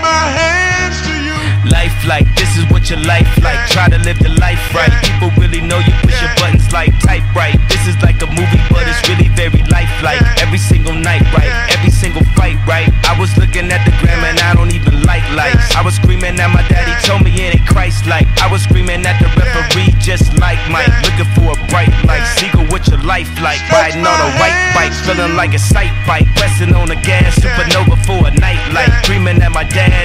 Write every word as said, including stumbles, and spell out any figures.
my hands to you. Life like, this is what your life like. Try to live the life right. People really know you push your buttons like type right. This is like a movie, but it's really very lifelike. Every single night, right? Every single fight, right? I was looking at the gram and I don't even like lights. I was screaming at my daddy, told me it ain't Christ-like. I was screaming at the referee, just like Mike. Looking for a bright light. Seagull, what your life like? Riding on a white bike, feeling like a sight bike. Pressing on the gas, supernova for a night light. Dreaming at my dad.